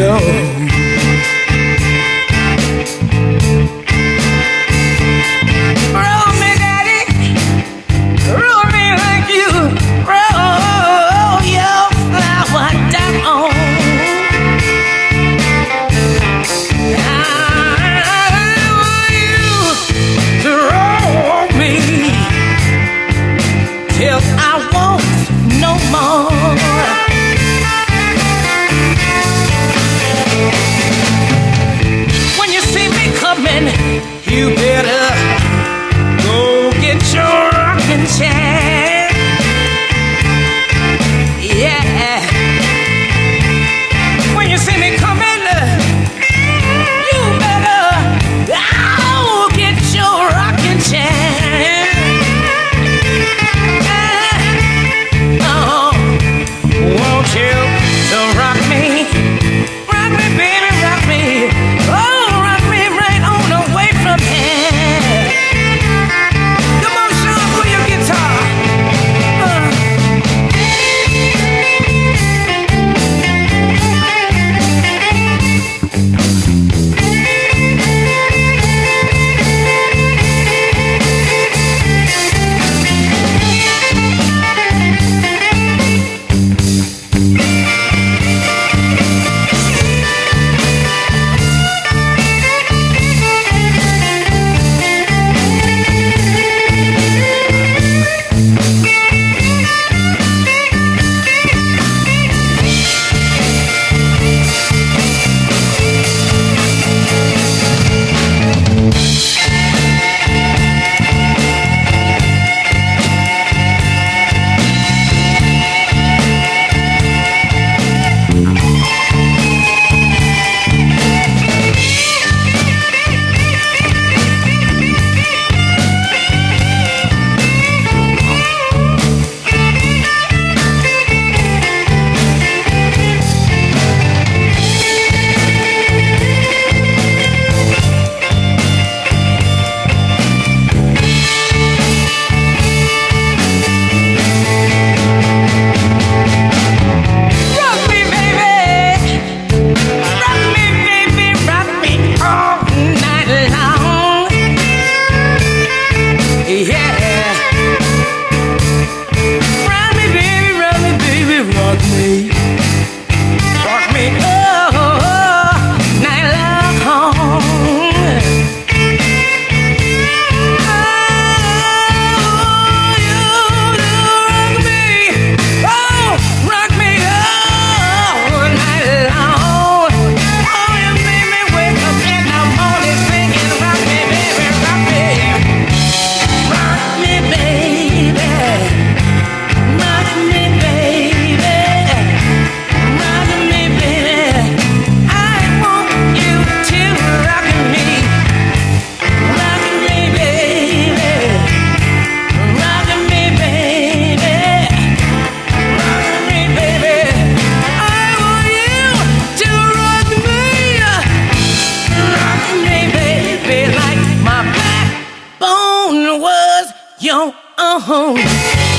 door. Roll me, daddy, roll me like you roll your flower down. I want you to roll me till I won't no more. When you see me coming, you better go get your rocking chair. Yeah. When you see me coming, you better go get your rocking chair. Oh, won't you to rock me, baby, rock me. Oh, rock me right on away from here. Come on, Sean, play your guitar. Your own.